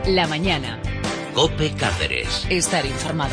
La mañana. COPE Cáceres. Estar informado.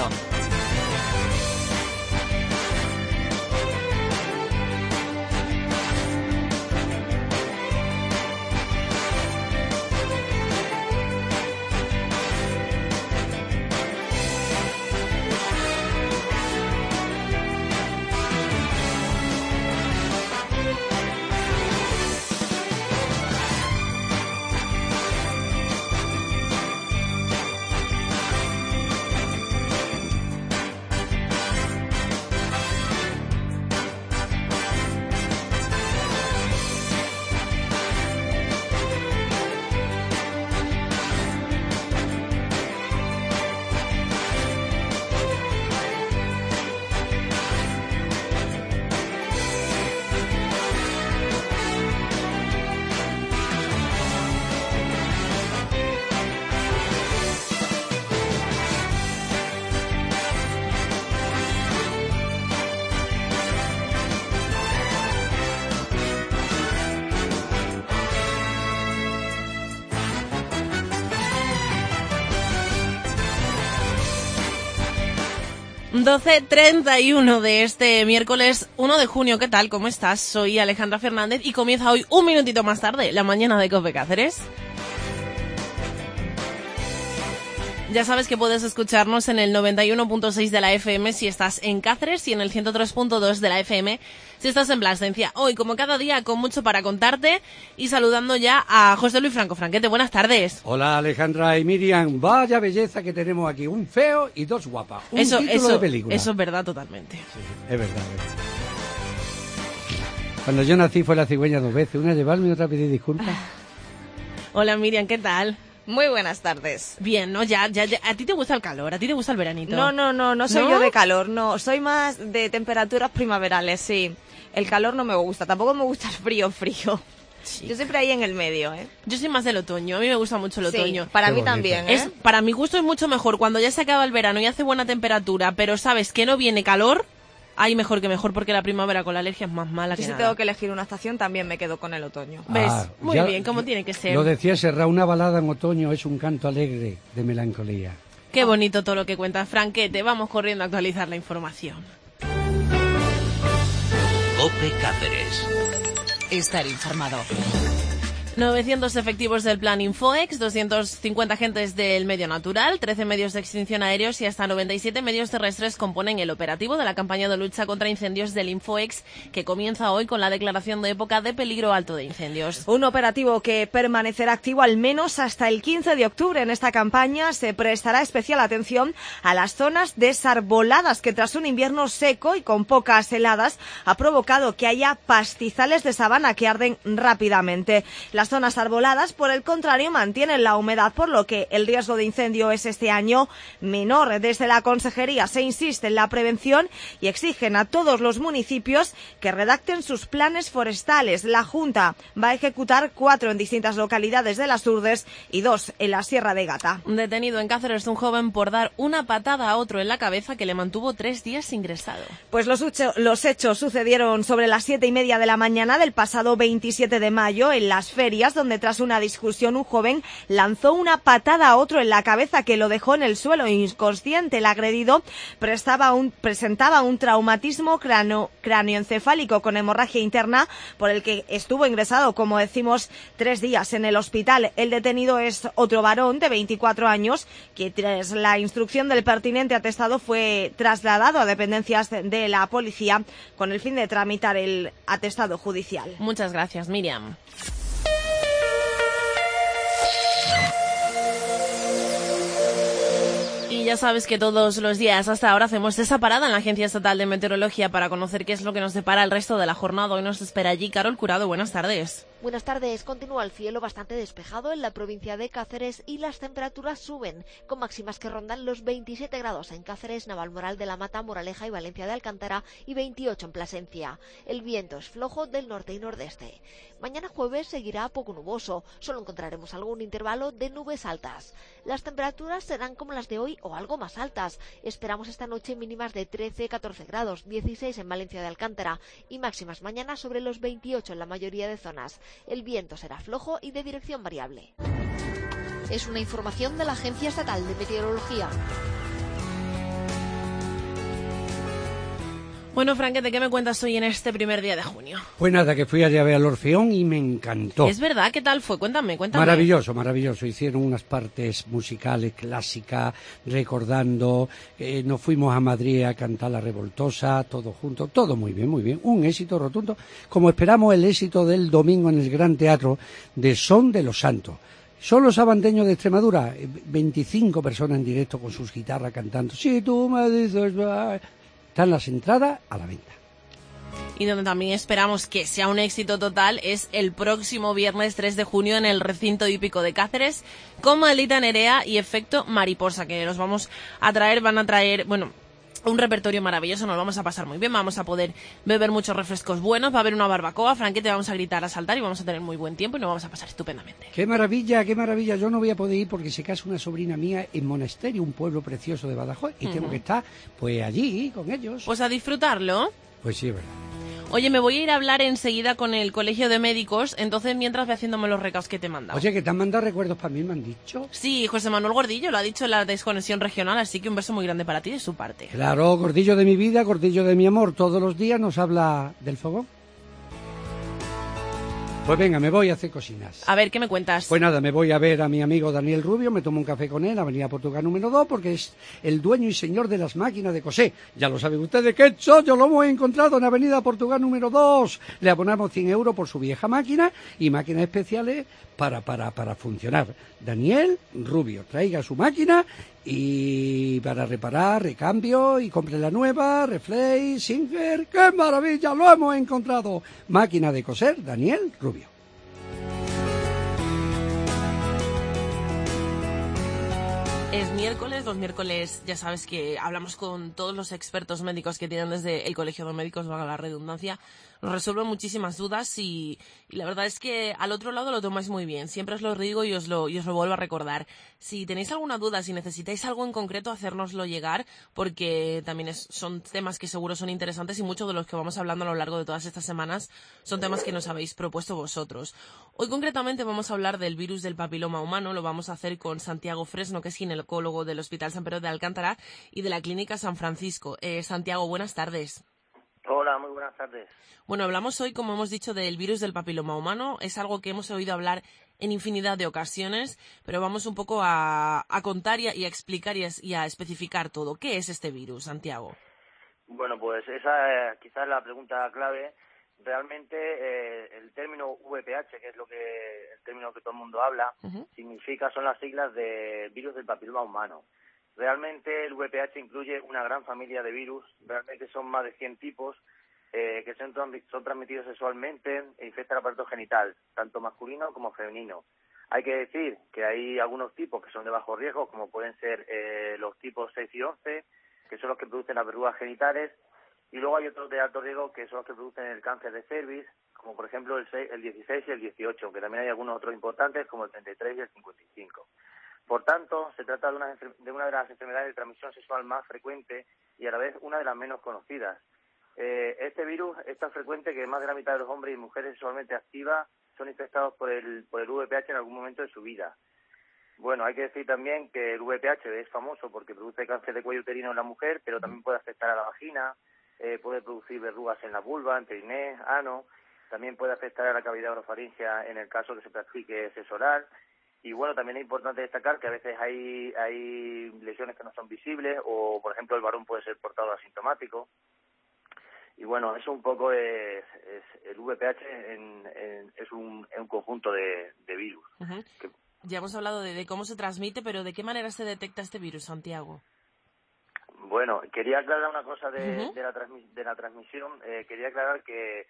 ...12:31 de este miércoles 1 de junio. ¿Qué tal? ¿Cómo estás? Soy Alejandra Fernández y comienza hoy un minutito más tarde, la mañana de COPE Cáceres. Ya sabes que puedes escucharnos en el 91.6 de la FM si estás en Cáceres y en el 103.2 de la FM si estás en Plasencia. Hoy, como cada día, con mucho para contarte y saludando ya a José Luis Franco. Franquete, buenas tardes. Hola Alejandra y Miriam, vaya belleza que tenemos aquí, un feo y dos guapas, un título de película. Eso es verdad totalmente. Sí, es verdad. Cuando yo nací fue la cigüeña 2 veces, una llevarme y otra pedir disculpas. Hola Miriam, ¿qué tal? Muy buenas tardes. Bien, ¿no? Ya, ¿a ti te gusta el calor? ¿A ti te gusta el veranito? No soy yo de calor, no. Soy más de temperaturas primaverales, sí. El calor no me gusta, tampoco me gusta el frío. Sí. Yo siempre ahí en el medio, ¿eh? Yo soy más del otoño, a mí me gusta mucho el otoño. Sí, para mí también, ¿eh? Para mi gusto es mucho mejor cuando ya se acaba el verano y hace buena temperatura, pero sabes que no viene calor. Ay, mejor que mejor, porque la primavera con la alergia es más mala que nada. Yo si tengo que elegir una estación, también me quedo con el otoño. ¿Ves? Muy bien, como tiene que ser. Lo decía Serrat, una balada en otoño es un canto alegre de melancolía. Qué bonito todo lo que cuentas, Franquete. Vamos corriendo a actualizar la información. COPE Cáceres. Estar informado. 900 efectivos del plan Infoex, 250 agentes del medio natural, 13 medios de extinción aéreos y hasta 97 medios terrestres componen el operativo de la campaña de lucha contra incendios del Infoex, que comienza hoy con la declaración de época de peligro alto de incendios. Un operativo que permanecerá activo al menos hasta el 15 de octubre. En esta campaña se prestará especial atención a las zonas desarboladas que tras un invierno seco y con pocas heladas ha provocado que haya pastizales de sabana que arden rápidamente. Las zonas arboladas, por el contrario, mantienen la humedad, por lo que el riesgo de incendio es este año menor. Desde la Consejería se insiste en la prevención y exigen a todos los municipios que redacten sus planes forestales. La Junta va a ejecutar 4 en distintas localidades de las Urdes y 2 en la Sierra de Gata. Detenido en Cáceres un joven por dar una patada a otro en la cabeza que le mantuvo 3 días ingresado. Pues los hechos sucedieron sobre las 7:30 de la mañana del pasado 27 de mayo en Las Ferias, donde tras una discusión un joven lanzó una patada a otro en la cabeza que lo dejó en el suelo inconsciente. El agredido presentaba un traumatismo cráneoencefálico con hemorragia interna, por el que estuvo ingresado, como decimos, 3 días en el hospital. El detenido es otro varón de 24 años que tras la instrucción del pertinente atestado fue trasladado a dependencias de la policía con el fin de tramitar el atestado judicial. Muchas gracias, Miriam. Y ya sabes que todos los días hasta ahora hacemos esa parada en la Agencia Estatal de Meteorología para conocer qué es lo que nos depara el resto de la jornada. Hoy nos espera allí Carol Curado. Buenas tardes. Buenas tardes. Continúa el cielo bastante despejado en la provincia de Cáceres y las temperaturas suben, con máximas que rondan los 27 grados en Cáceres, Navalmoral de la Mata, Moraleja y Valencia de Alcántara y 28 en Plasencia. El viento es flojo del norte y nordeste. Mañana jueves seguirá poco nuboso, solo encontraremos algún intervalo de nubes altas. Las temperaturas serán como las de hoy o algo más altas. Esperamos esta noche mínimas de 13-14 grados, 16 en Valencia de Alcántara y máximas mañana sobre los 28 en la mayoría de zonas. El viento será flojo y de dirección variable. Es una información de la Agencia Estatal de Meteorología. Bueno, Franquete, ¿qué me cuentas hoy en este primer día de junio? Pues nada, que fui allá a ver al Orfeón y me encantó. Es verdad, ¿qué tal fue? Cuéntame. Maravilloso, maravilloso. Hicieron unas partes musicales clásicas, recordando. Nos fuimos a Madrid a cantar La Revoltosa, todo junto, todo muy bien, muy bien. Un éxito rotundo, como esperamos el éxito del domingo en el Gran Teatro de Son de los Santos. Son los sabandeños de Extremadura, 25 personas en directo con sus guitarras cantando. Si tú me dices... Están las entradas a la venta. Y donde también esperamos que sea un éxito total es el próximo viernes 3 de junio en el recinto hípico de Cáceres con Maldita Nerea y Efecto Mariposa, que nos van a traer, bueno, un repertorio maravilloso, nos vamos a pasar muy bien, vamos a poder beber muchos refrescos buenos, va a haber una barbacoa, Franquete, vamos a gritar, a saltar y vamos a tener muy buen tiempo y nos vamos a pasar estupendamente. ¡Qué maravilla, qué maravilla! Yo no voy a poder ir porque se casa una sobrina mía en Monasterio, un pueblo precioso de Badajoz, y tengo que estar, pues, allí con ellos. Pues a disfrutarlo. Pues sí, es verdad. Oye, me voy a ir a hablar enseguida con el Colegio de Médicos, entonces mientras voy haciéndome los recados que te he mandado. Oye, que te han mandado recuerdos para mí, me han dicho. Sí, José Manuel Gordillo lo ha dicho en la desconexión regional, así que un beso muy grande para ti de su parte. Claro, Gordillo de mi vida, Gordillo de mi amor, todos los días nos habla del fogón. Pues venga, me voy a hacer cocinas. A ver, ¿qué me cuentas? Pues nada, me voy a ver a mi amigo Daniel Rubio, me tomo un café con él, Avenida Portugal número 2, porque es el dueño y señor de las máquinas de coser. Ya lo saben ustedes que yo lo hemos encontrado en Avenida Portugal número 2. Le abonamos 100 euros por su vieja máquina y máquinas especiales para funcionar. Daniel Rubio, traiga su máquina y para reparar, recambio y compre la nueva, Reflex, Singer. ¡Qué maravilla! Lo hemos encontrado. Máquina de coser, Daniel Rubio. Es miércoles, los miércoles ya sabes que hablamos con todos los expertos médicos que tienen desde el Colegio de Médicos, valga la redundancia, nos resuelven muchísimas dudas y la verdad es que al otro lado lo tomáis muy bien, siempre os lo digo y os lo vuelvo a recordar. Si tenéis alguna duda, si necesitáis algo en concreto, hacérnoslo llegar, porque también son temas que seguro son interesantes y muchos de los que vamos hablando a lo largo de todas estas semanas son temas que nos habéis propuesto vosotros. Hoy concretamente vamos a hablar del virus del papiloma humano, lo vamos a hacer con Santiago Fresno, que es ginecólogo del Hospital San Pedro de Alcántara y de la Clínica San Francisco. Santiago, buenas tardes. Hola, muy buenas tardes. Bueno, hablamos hoy, como hemos dicho, del virus del papiloma humano. Es algo que hemos oído hablar en infinidad de ocasiones, pero vamos un poco a contar y a explicar y a especificar todo. ¿Qué es este virus, Santiago? Bueno, pues esa es quizás la pregunta clave. Realmente el término VPH, que es el término que todo el mundo habla, son las siglas de virus del papiloma humano. Realmente el VPH incluye una gran familia de virus, realmente son más de 100 tipos que son transmitidos sexualmente e infectan el aparato genital, tanto masculino como femenino. Hay que decir que hay algunos tipos que son de bajo riesgo, como pueden ser los tipos 6 y 11, que son los que producen las verrugas genitales, y luego hay otros de alto riesgo que son los que producen el cáncer de cervix, como por ejemplo el 16 y el 18, aunque también hay algunos otros importantes como el 33 y el 55. Por tanto, se trata de una de las enfermedades de transmisión sexual más frecuente y a la vez una de las menos conocidas. Este virus es tan frecuente que más de la mitad de los hombres y mujeres sexualmente activas son infectados por el VPH en algún momento de su vida. Bueno, hay que decir también que el VPH es famoso porque produce cáncer de cuello uterino en la mujer, pero también puede afectar a la vagina, puede producir verrugas en la vulva, en perineo, ano, también puede afectar a la cavidad orofaringea en el caso que se practique sexo oral. Y bueno, también es importante destacar que a veces hay lesiones que no son visibles o, por ejemplo, el varón puede ser portador asintomático. Y bueno, eso un poco es el VPH es un conjunto de virus. Ya hemos hablado de cómo se transmite, pero ¿de qué manera se detecta este virus, Santiago? Bueno, quería aclarar una cosa de la transmisión. Quería aclarar que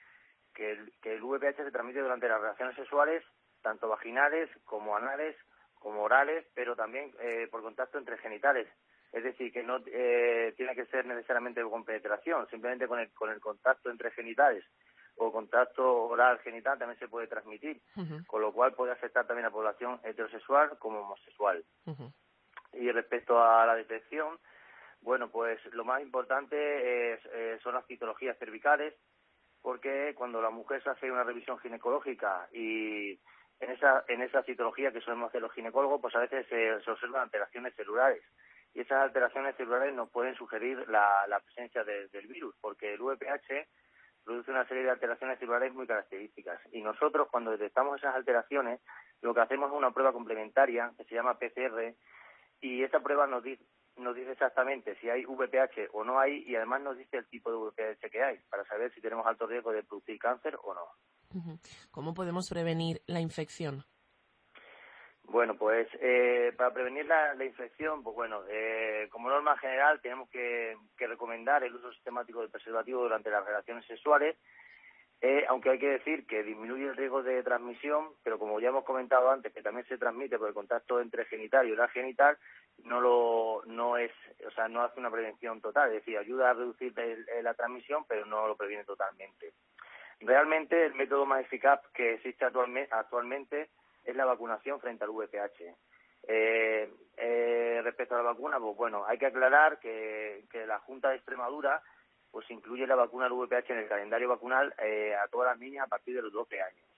el VPH se transmite durante las relaciones sexuales, tanto vaginales como anales, como orales, pero también por contacto entre genitales. Es decir, que no tiene que ser necesariamente con penetración, simplemente con el contacto entre genitales o contacto oral genital también se puede transmitir, con lo cual puede afectar también a la población heterosexual como homosexual. Y respecto a la detección, bueno, pues lo más importante son las citologías cervicales, porque cuando la mujer se hace una revisión ginecológica y en esa citología que solemos hacer los ginecólogos, pues a veces se observan alteraciones celulares. Y esas alteraciones celulares nos pueden sugerir la presencia del virus, porque el VPH produce una serie de alteraciones celulares muy características. Y nosotros, cuando detectamos esas alteraciones, lo que hacemos es una prueba complementaria que se llama PCR, y esa prueba nos dice exactamente si hay VPH o no hay, y además nos dice el tipo de VPH que hay, para saber si tenemos alto riesgo de producir cáncer o no. ¿Cómo podemos prevenir la infección? Bueno, pues para prevenir la infección, pues bueno, como norma general tenemos que recomendar el uso sistemático del preservativo durante las relaciones sexuales, aunque hay que decir que disminuye el riesgo de transmisión, pero como ya hemos comentado antes, que también se transmite por el contacto entre genital y oral genital, no hace una prevención total, es decir, ayuda a reducir la transmisión, pero no lo previene totalmente. Realmente el método más eficaz que existe actualmente es la vacunación frente al VPH. Respecto a la vacuna, pues bueno, hay que aclarar que la Junta de Extremadura pues incluye la vacuna del VPH en el calendario vacunal a todas las niñas a partir de los 12 años.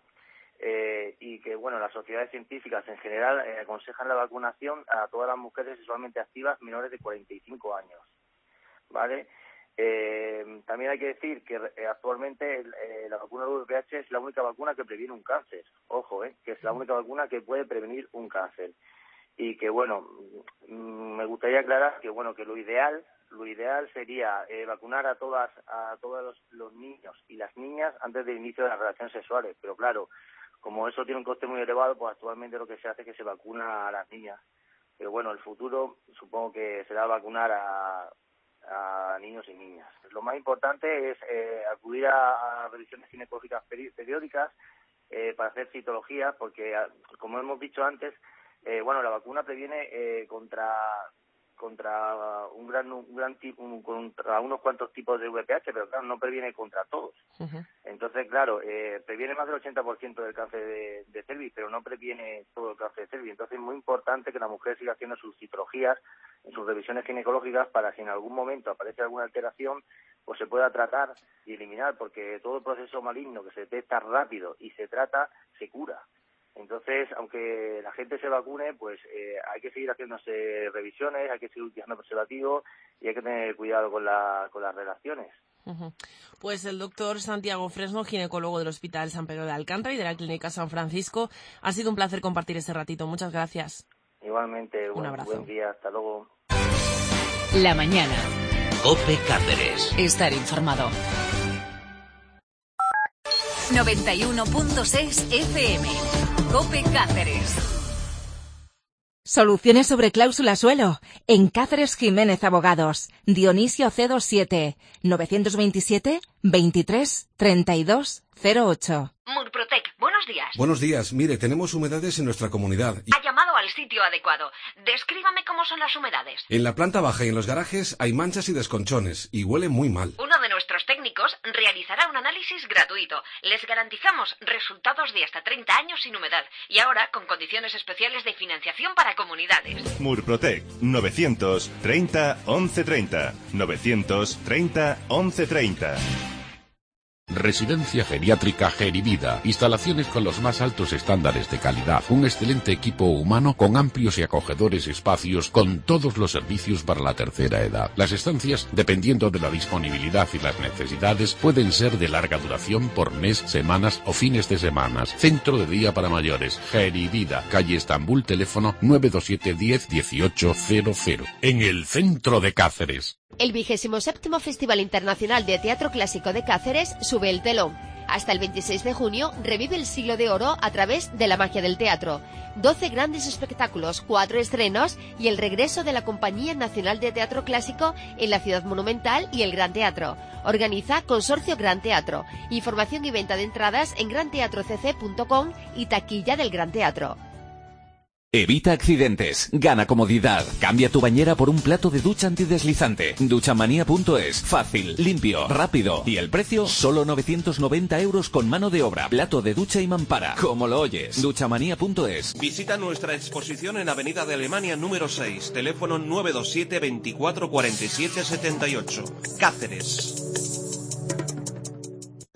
Y que, bueno, las sociedades científicas en general aconsejan la vacunación a todas las mujeres sexualmente activas menores de 45 años, ¿vale? También hay que decir que actualmente la vacuna del VPH es la única vacuna que previene un cáncer. Ojo, que es la única vacuna que puede prevenir un cáncer. Y que, bueno, me gustaría aclarar que, bueno, que lo ideal sería vacunar a todos los niños y las niñas antes del inicio de las relaciones sexuales. Pero claro, como eso tiene un coste muy elevado, pues actualmente lo que se hace es que se vacuna a las niñas. Pero bueno, el futuro supongo que será vacunar a niños y niñas. Lo más importante es acudir a revisiones ginecológicas periódicas para hacer citología, porque como hemos dicho antes, la vacuna previene contra contra unos cuantos tipos de VPH, pero claro, no previene contra todos. Entonces, claro, previene más del 80% del cáncer de cervix, pero no previene todo el cáncer de cervix. Entonces, es muy importante que la mujer siga haciendo sus citologías, en sus revisiones ginecológicas, para si en algún momento aparece alguna alteración, pues se pueda tratar y eliminar, porque todo el proceso maligno que se detecta rápido y se trata, se cura. Entonces, aunque la gente se vacune, pues hay que seguir haciéndose revisiones, hay que seguir utilizando preservativos y hay que tener cuidado con las relaciones. Pues el doctor Santiago Fresno, ginecólogo del Hospital San Pedro de Alcántara y de la Clínica San Francisco, ha sido un placer compartir este ratito. Muchas gracias. Igualmente, un abrazo. Buen día, hasta luego. La mañana. COPE Cáceres. Estar informado. 91.6 FM. COPE Cáceres. Soluciones sobre cláusula suelo. En Cáceres Jiménez Abogados. Dionisio C27 927 23 32 08. Murprotec, buenos días. Buenos días. Mire, tenemos humedades en nuestra comunidad. Ha llamado al sitio adecuado. Descríbame cómo son las humedades. En la planta baja y en los garajes hay manchas y desconchones y huele muy mal. Uno de nuestros técnicos realizará un análisis gratuito. Les garantizamos resultados de hasta 30 años sin humedad y ahora con condiciones especiales de financiación para comunidades. Murprotec, 930 1130. 930 1130. Residencia Geriátrica Gerivida. Instalaciones con los más altos estándares de calidad. Un excelente equipo humano con amplios y acogedores espacios con todos los servicios para la tercera edad. Las estancias, dependiendo de la disponibilidad y las necesidades, pueden ser de larga duración por mes, semanas o fines de semanas. Centro de día para mayores. Gerivida. Calle Estambul, teléfono 927 10 1800. En el centro de Cáceres. El 27º Festival Internacional de Teatro Clásico de Cáceres sube el telón. Hasta el 26 de junio revive el siglo de oro a través de la magia del teatro. 12 grandes espectáculos, 4 estrenos y el regreso de la Compañía Nacional de Teatro Clásico en la Ciudad Monumental y el Gran Teatro. Organiza Consorcio Gran Teatro. Información y venta de entradas en granteatrocc.com y taquilla del Gran Teatro. Evita accidentes, gana comodidad. Cambia tu bañera por un plato de ducha antideslizante. Duchamanía.es. Fácil, limpio, rápido. Y el precio, solo 990 € con mano de obra. Plato de ducha y mampara. Como lo oyes. Duchamanía.es. Visita nuestra exposición en Avenida de Alemania número 6. Teléfono 927 24 47 78. Cáceres.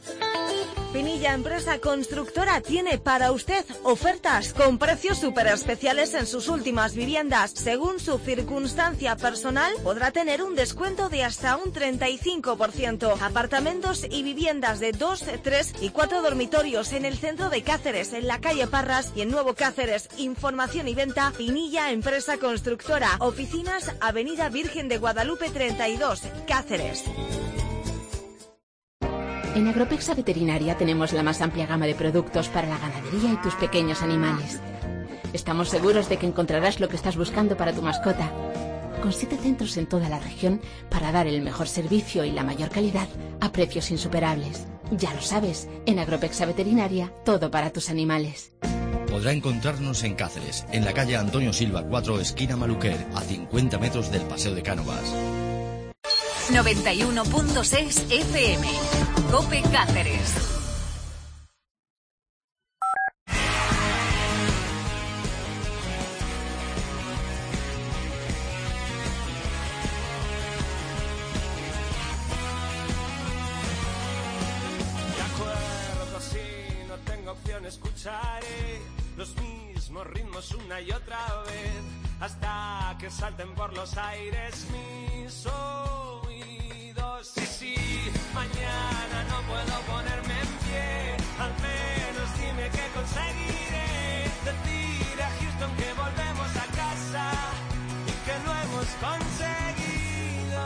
Pinilla Empresa Constructora tiene para usted ofertas con precios súper especiales en sus últimas viviendas. Según su circunstancia personal, podrá tener un descuento de hasta un 35%. Apartamentos y viviendas de 2, 3 y 4 dormitorios en el centro de Cáceres, en la calle Parras y en Nuevo Cáceres. Información y venta, Pinilla Empresa Constructora. Oficinas, Avenida Virgen de Guadalupe 32, Cáceres. En Agropexa Veterinaria tenemos la más amplia gama de productos para la ganadería y tus pequeños animales. Estamos seguros de que encontrarás lo que estás buscando para tu mascota. Con 7 centros en toda la región para dar el mejor servicio y la mayor calidad a precios insuperables. Ya lo sabes, en Agropexa Veterinaria, todo para tus animales. Podrá encontrarnos en Cáceres, en la calle Antonio Silva 4, esquina Maluquer, a 50 metros del Paseo de Cánovas. 91.6 FM. COPE Cáceres. De acuerdo, si no tengo opción, escucharé los mismos ritmos una y otra vez hasta que salten por los aires mis oídos. Y si mañana no puedo ponerme en pie, al menos dime que conseguiré decir a Houston que volvemos a casa y que lo hemos conseguido.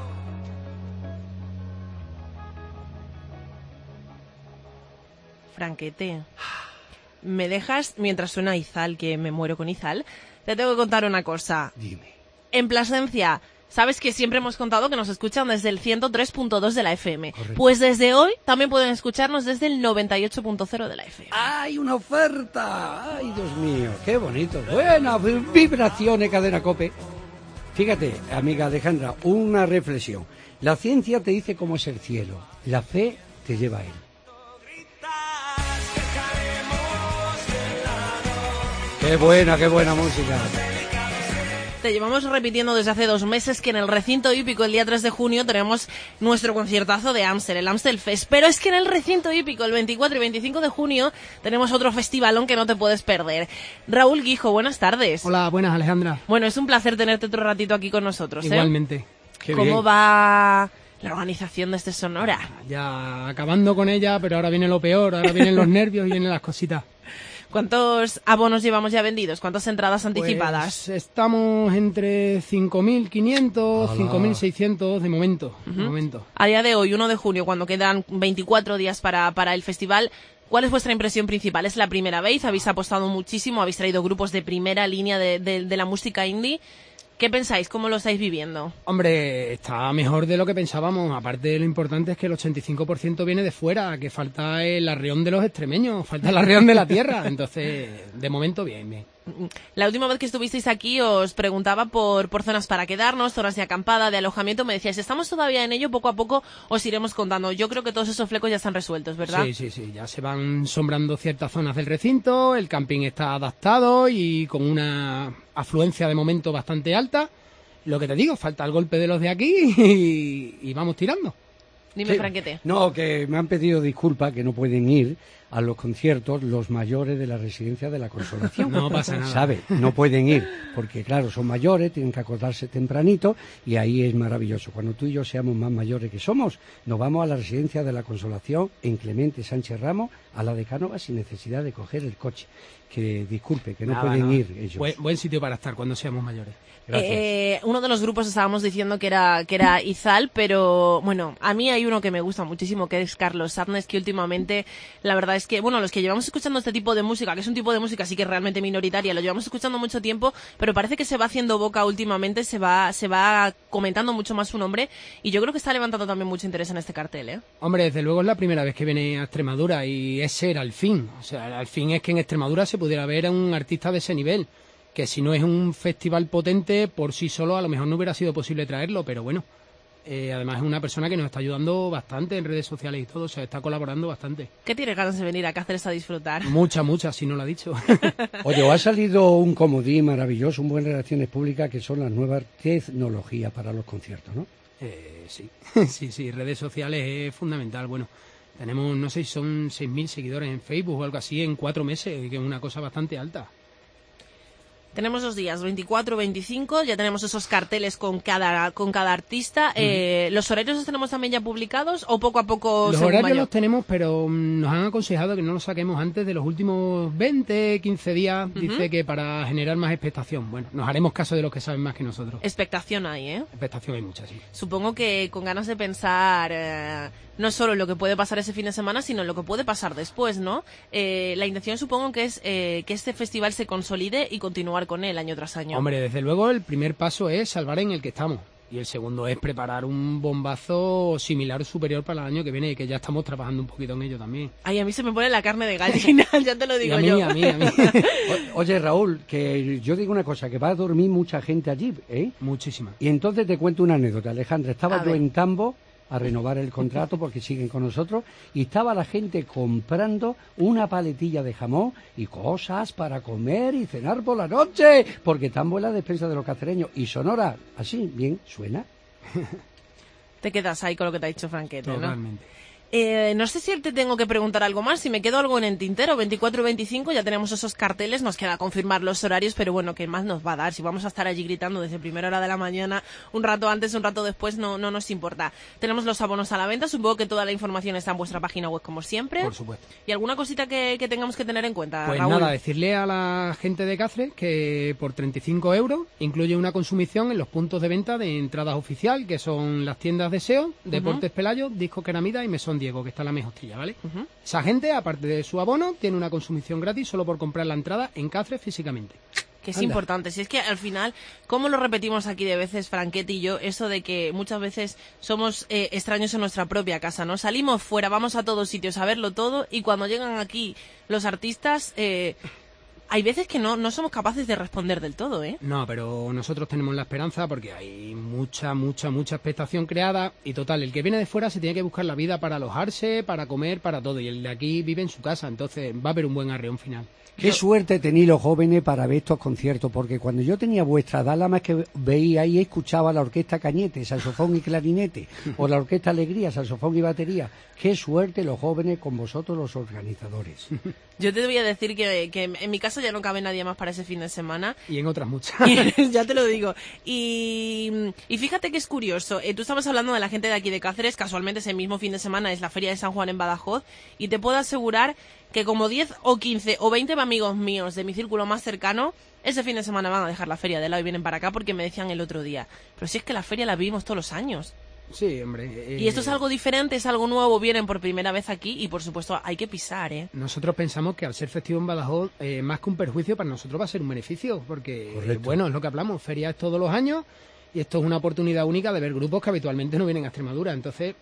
Franquete, ¿me dejas mientras suena Izal, que me muero con Izal? Te tengo que contar una cosa. Dime. En Plasencia, sabes que siempre hemos contado que nos escuchan desde el 103.2 de la FM. Correcto. Pues desde hoy también pueden escucharnos desde el 98.0 de la FM. ¡Ay, una oferta! ¡Ay, Dios mío! ¡Qué bonito! Buena vibración, Cadena COPE. Fíjate, amiga Alejandra, una reflexión. La ciencia te dice cómo es el cielo. La fe te lleva a él. ¡Qué buena música! Te llevamos repitiendo desde hace 2 meses que en el recinto hípico el día 3 de junio tenemos nuestro conciertazo de Amstel, el Amstel Fest. Pero es que en el recinto hípico el 24 y 25 de junio tenemos otro festivalón que no te puedes perder. Raúl Guijo, buenas tardes. Hola, buenas Alejandra. Bueno, es un placer tenerte otro ratito aquí con nosotros. Igualmente. ¿Cómo va la organización de este Sonora? Ya acabando con ella, pero ahora viene lo peor, ahora vienen los nervios y vienen las cositas. ¿Cuántos abonos llevamos ya vendidos? ¿Cuántas entradas anticipadas? Pues estamos entre 5.500, 5.600 de momento. De momento. A día de hoy, 1 de junio, cuando quedan 24 días para el festival, ¿cuál es vuestra impresión principal? ¿Es la primera vez? ¿Habéis apostado muchísimo? ¿Habéis traído grupos de primera línea de la música indie? ¿Qué pensáis? ¿Cómo lo estáis viviendo? Hombre, está mejor de lo que pensábamos. Aparte, lo importante es que el 85% viene de fuera, que falta el arreón de los extremeños, falta el arreón de la tierra. Entonces, de momento, bien. La última vez que estuvisteis aquí os preguntaba por zonas para quedarnos, zonas de acampada, de alojamiento. Me decíais, estamos todavía en ello, poco a poco os iremos contando. Yo creo que todos esos flecos ya están resueltos, ¿verdad? Sí, ya se van sombrando ciertas zonas del recinto, el camping está adaptado y con una afluencia de momento bastante alta. Lo que te digo, falta el golpe de los de aquí y vamos tirando. Dime, Franquete. No, que me han pedido disculpas que no pueden ir a los conciertos los mayores de la Residencia de la Consolación. No pasa nada. ¿Sabe? No pueden ir, porque claro, son mayores, tienen que acordarse tempranito y ahí es maravilloso. Cuando tú y yo seamos más mayores que somos, nos vamos a la Residencia de la Consolación en Clemente Sánchez Ramos, a la de Cánovas, sin necesidad de coger el coche. Que disculpe, que no pueden ir ellos. Buen sitio para estar cuando seamos mayores. Uno de los grupos estábamos diciendo que era Izal, pero bueno, a mí hay uno que me gusta muchísimo, que es Carlos Sarnes, que últimamente la verdad es que, bueno, los que llevamos escuchando este tipo de música, que es un tipo de música sí que es realmente minoritaria, lo llevamos escuchando mucho tiempo, pero parece que se va haciendo boca últimamente, se va comentando mucho más su nombre, y yo creo que está levantando también mucho interés en este cartel, ¿eh? Hombre, desde luego es la primera vez que viene a Extremadura y ese era el fin. O sea, el fin es que en Extremadura se pudiera ver a un artista de ese nivel, que si no es un festival potente por sí solo a lo mejor no hubiera sido posible traerlo, pero bueno, además es una persona que nos está ayudando bastante en redes sociales y todo, o sea, está colaborando bastante. ¿Qué tiene ganas de venir a Cáceres a disfrutar? Mucha, si no lo ha dicho. Oye, ha salido un comodín maravilloso, un buen relaciones públicas, que son las nuevas tecnologías para los conciertos, ¿no? Sí, redes sociales es fundamental. Bueno, Tenemos, no sé si son 6.000 seguidores en Facebook o algo así en 4 meses, que es una cosa bastante alta. Tenemos 2 días, 24, 25, ya tenemos esos carteles con cada artista. ¿Los horarios los tenemos también ya publicados o poco a poco? Los horarios los tenemos, pero nos han aconsejado que no los saquemos antes de los últimos 20, 15 días. Dice que para generar más expectación. Bueno, nos haremos caso de los que saben más que nosotros. Expectación hay, ¿eh? Expectación hay mucha, sí. Supongo que con ganas de pensar no solo lo que puede pasar ese fin de semana, sino lo que puede pasar después, ¿no? La intención supongo que es que este festival se consolide y continuar con él año tras año. Hombre, desde luego el primer paso es salvar en el que estamos. Y el segundo es preparar un bombazo similar o superior para el año que viene, y que ya estamos trabajando un poquito en ello también. Ay, a mí se me pone la carne de gallina, ya te lo digo y yo. A mí. Oye, Raúl, que yo digo una cosa, que va a dormir mucha gente allí, ¿eh? Muchísima. Y entonces te cuento una anécdota, Alejandra. Estaba yo en Tambo a renovar el contrato porque siguen con nosotros, y estaba la gente comprando una paletilla de jamón y cosas para comer y cenar por la noche, porque Tambo es la despensa de los cacereños. Y Sonora, así, bien, suena. Te quedas ahí con lo que te ha dicho Franquete, ¿no? Totalmente. No sé si te tengo que preguntar algo más, si me quedo algo en el tintero. 24 y 25 ya tenemos esos carteles, nos queda confirmar los horarios, pero bueno, ¿qué más nos va a dar? Si vamos a estar allí gritando desde primera hora de la mañana, un rato antes, un rato después, no nos importa. Tenemos los abonos a la venta, supongo que toda la información está en vuestra página web como siempre. Por supuesto. ¿Y alguna cosita que tengamos que tener en cuenta, Pues Raúl? nada, decirle a la gente de Cáceres que por 35 euros incluye una consumición en los puntos de venta de entradas oficial, que son las tiendas de SEO, Deportes Pelayo, Disco Keramida y Mesón Diego, que está en la mejor. ¿Vale? Esa gente, aparte de su abono, tiene una consumición gratis solo por comprar la entrada en Cáceres físicamente. Que es importante, si es que al final, ¿cómo lo repetimos aquí de veces, Franquete y yo, eso de que muchas veces somos extraños en nuestra propia casa, ¿no? Salimos fuera, vamos a todos sitios a verlo todo, y cuando llegan aquí los artistas, hay veces que no somos capaces de responder del todo, ¿eh? No, pero nosotros tenemos la esperanza porque hay mucha expectación creada, y total, el que viene de fuera se tiene que buscar la vida para alojarse, para comer, para todo, y el de aquí vive en su casa, entonces va a haber un buen arreón final. Qué suerte tenéis los jóvenes para ver estos conciertos, porque cuando yo tenía vuestra edad, la más que veía y escuchaba la orquesta Cañete, saxofón y clarinete, o la orquesta Alegría, saxofón y batería. Qué suerte los jóvenes con vosotros, los organizadores. Yo te voy a decir que en mi casa ya no cabe nadie más para ese fin de semana. Y en otras muchas. Ya te lo digo. Y fíjate que es curioso. Tú estabas hablando de la gente de aquí de Cáceres. Casualmente ese mismo fin de semana es la Feria de San Juan en Badajoz. Y te puedo asegurar que como 10 o 15 o 20 amigos míos de mi círculo más cercano, ese fin de semana van a dejar la feria de lado y vienen para acá, porque me decían el otro día, pero si es que la feria la vivimos todos los años. Sí, hombre. Y esto es algo diferente, es algo nuevo, vienen por primera vez aquí y por supuesto hay que pisar, ¿eh? Nosotros pensamos que al ser festivo en Badajoz, más que un perjuicio, para nosotros va a ser un beneficio, porque bueno, es lo que hablamos, feria es todos los años y esto es una oportunidad única de ver grupos que habitualmente no vienen a Extremadura, entonces,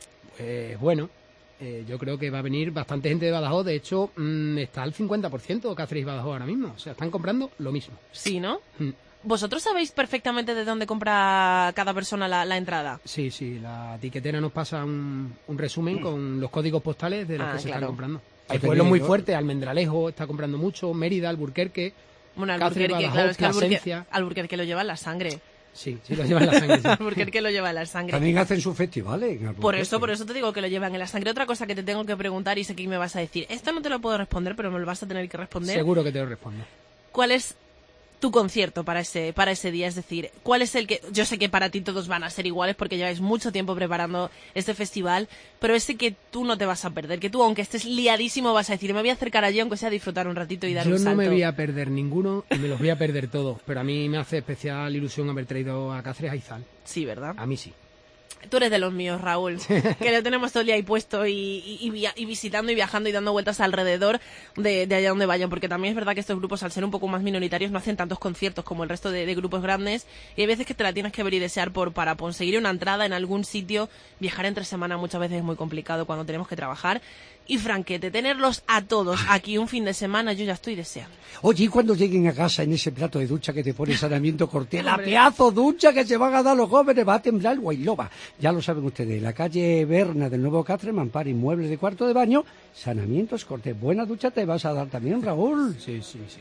pues bueno, yo creo que va a venir bastante gente de Badajoz, de hecho está al 50% Cáceres y Badajoz ahora mismo, o sea, están comprando lo mismo. Sí, ¿no? ¿Vosotros sabéis perfectamente de dónde compra cada persona la entrada? Sí, la tiquetera nos pasa un resumen con los códigos postales de los que se están comprando. Hay pueblos muy fuertes, Almendralejo está comprando mucho, Mérida, Alburquerque, bueno, Cáceres, Alburquerque, Badajoz, claro, es que Alburquerque lo lleva en la sangre. Sí, lo lleva en la sangre. Sí. Alburquerque lo lleva en la sangre. También hacen sus festivales en Alburquerque. Por eso te digo que lo llevan en la sangre. Otra cosa que te tengo que preguntar, y sé que me vas a decir, esto no te lo puedo responder, pero me lo vas a tener que responder. Seguro que te lo respondo. ¿Cuál es tu concierto para ese día? Es decir, ¿cuál es el que...? Yo sé que para ti todos van a ser iguales porque lleváis mucho tiempo preparando este festival, pero ese que tú no te vas a perder, que tú, aunque estés liadísimo, vas a decir, me voy a acercar allí, aunque sea a disfrutar un ratito y dar un salto. Yo no me voy a perder ninguno y me los voy a perder todos, pero a mí me hace especial ilusión haber traído a Cáceres a Izal. Sí, ¿verdad? A mí sí. Tú eres de los míos, Raúl, que lo tenemos todo el día ahí puesto y visitando y viajando y dando vueltas alrededor de allá donde vayan, porque también es verdad que estos grupos, al ser un poco más minoritarios, no hacen tantos conciertos como el resto de grupos grandes, y hay veces que te la tienes que ver y desear para conseguir una entrada en algún sitio. Viajar entre semana muchas veces es muy complicado cuando tenemos que trabajar. Y Franquete, tenerlos a todos aquí un fin de semana, yo ya estoy deseando. Oye, y cuando lleguen a casa en ese plato de ducha que te pone Saneamiento Cortés, la pedazo ducha que se van a dar los jóvenes, va a temblar el Guayloba. Ya lo saben ustedes, la calle Berna del Nuevo Cáceres, Mampar, inmuebles de cuarto de baño, Saneamientos Cortés. Buena ducha te vas a dar también, Raúl. Sí.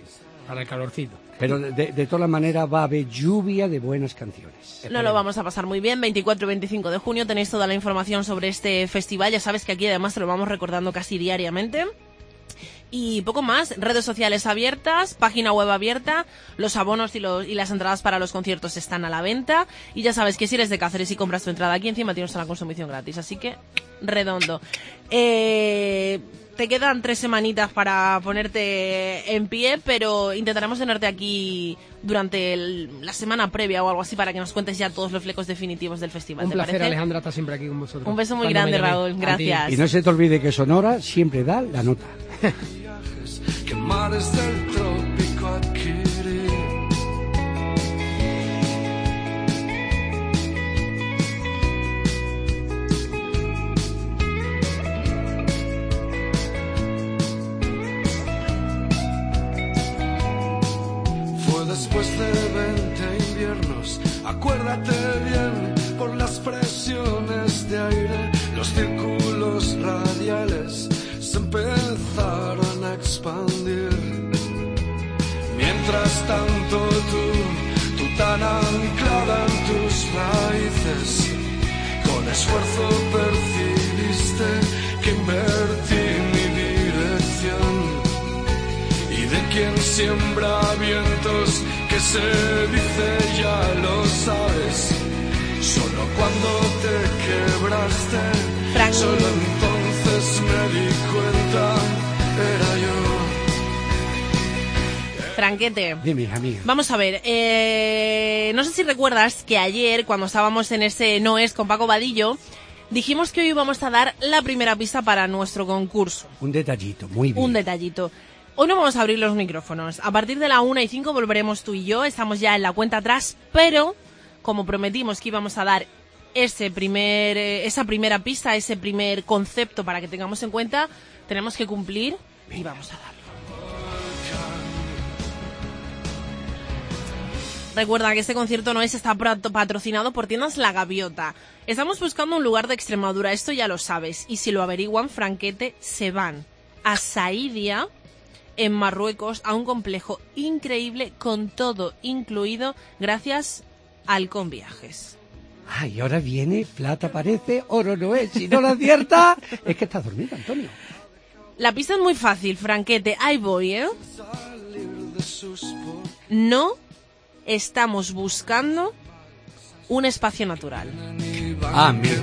para el calorcito. Pero de todas maneras va a haber lluvia de buenas canciones. No lo vamos a pasar muy bien. 24 y 25 de junio tenéis toda la información sobre este festival. Ya sabes que aquí además te lo vamos recordando casi diariamente. Y poco más, redes sociales abiertas, página web abierta, los abonos y las entradas para los conciertos están a la venta. Y ya sabes que si eres de Cáceres y compras tu entrada aquí encima tienes una consumición gratis, así que redondo. Te quedan 3 semanitas para ponerte en pie, pero intentaremos tenerte aquí durante la semana previa o algo así para que nos cuentes ya todos los flecos definitivivos del festival. Un placer, parece? Alejandra, está siempre aquí con vosotros. Un beso muy grande, Raúl, gracias. Y no se te olvide que Sonora siempre da la nota. Que mares del trópico adquirí. Fue después de 20 inviernos, acuérdate bien, por las presiones de aire, los círculos radiales se empezaron a expandir. Mientras tanto tú tan anclada en tus raíces, con esfuerzo percibiste que invertí mi dirección. Y de quien siembra vientos, que se dice ya lo sabes, solo cuando te quebraste, solo entonces me di cuenta, era yo. Franquete. Dime, amiga. Vamos a ver, no sé si recuerdas que ayer, cuando estábamos en ese No Es con Paco Vadillo, dijimos que hoy íbamos a dar la primera pista para nuestro concurso. Un detallito, muy bien. Un detallito. Hoy no vamos a abrir los micrófonos. A partir de la 1:05 volveremos tú y yo, estamos ya en la cuenta atrás, pero como prometimos que íbamos a dar esa primera pista, ese primer concepto para que tengamos en cuenta, tenemos que cumplir y vamos a darlo. Recuerda que este concierto No Es está patrocinado por Tiendas La Gaviota. Estamos buscando un lugar de Extremadura, esto ya lo sabes. Y si lo averiguan, Franquete, se van a Saídia, en Marruecos, a un complejo increíble con todo incluido gracias a Halcón Viajes. Ay, ahora viene, plata parece, oro no es. Si no lo acierta, es que estás dormido, Antonio. La pista es muy fácil, Franquete. Ahí voy, ¿eh? No estamos buscando un espacio natural. Amigo.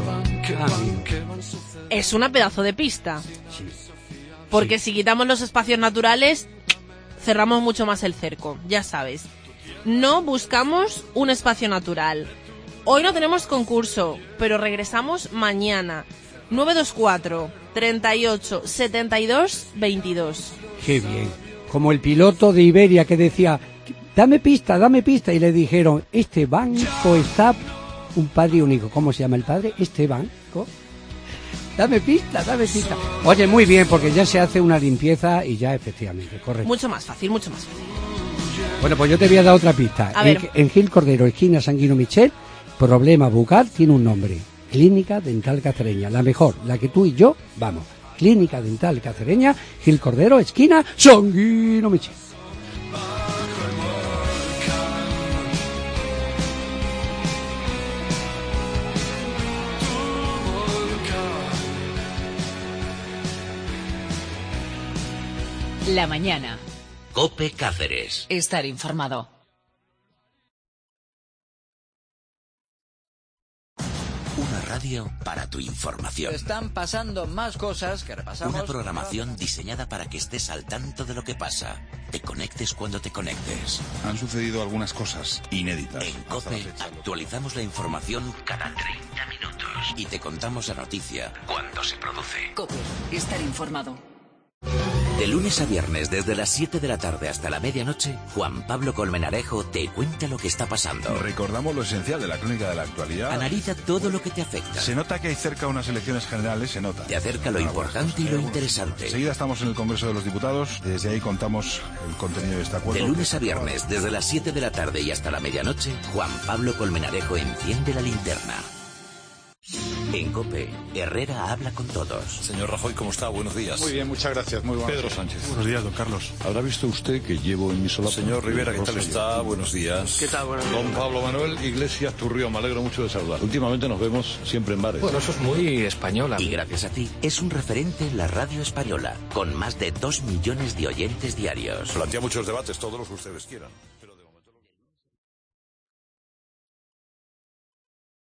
Es una pedazo de pista. Sí. Porque si quitamos los espacios naturales, cerramos mucho más el cerco, ya sabes. No buscamos un espacio natural. Hoy no tenemos concurso, pero regresamos mañana. 924 38 72 22. Qué bien. Como el piloto de Iberia que decía, dame pista, y le dijeron, este banco está un padre único. ¿Cómo se llama el padre? Este banco. Dame pista. Oye, muy bien, porque ya se hace una limpieza y ya efectivamente, correcto. Mucho más fácil. Bueno, pues yo te voy a dar otra pista. En Gil Cordero, esquina Sanguino Michel, problema bucal tiene un nombre. Clínica Dental Cacereña. La mejor, la que tú y yo, vamos. Clínica Dental Cacereña, Gil Cordero, esquina Sanguino Michel. La mañana. COPE Cáceres. Estar informado. Una radio para tu información. Están pasando más cosas que repasamos. Una programación diseñada para que estés al tanto de lo que pasa. Te conectes cuando te conectes. Han sucedido algunas cosas inéditas. En COPE actualizamos la información cada 30 minutos. Y te contamos la noticia cuando se produce. COPE. Estar informado. De lunes a viernes, desde las 7 de la tarde hasta la medianoche, Juan Pablo Colmenarejo te cuenta lo que está pasando. Recordamos lo esencial de la crónica de la actualidad. Analiza todo lo que te afecta. Se nota que hay cerca unas elecciones generales, se nota. Te acerca lo importante y lo interesante. Enseguida estamos en el Congreso de los Diputados, desde ahí contamos el contenido de este acuerdo. De lunes a viernes, desde las 7 de la tarde y hasta la medianoche, Juan Pablo Colmenarejo enciende la linterna. En COPE, Herrera habla con todos. Señor Rajoy, ¿cómo está? Buenos días. Muy bien, muchas gracias. Muy buenos Pedro días. Sánchez. Buenos días, don Carlos. ¿Habrá visto usted que llevo en mi solapa? Señor Rivera, ¿qué tal está? Buenos días. ¿Qué tal? Buenos días. Don Pablo Manuel Iglesias Turrión, me alegro mucho de saludar. Últimamente nos vemos siempre en bares. Bueno, eso es muy española. Y gracias a ti, es un referente en la radio española, con más de 2 millones de oyentes diarios. Plantea muchos debates, todos los que ustedes quieran.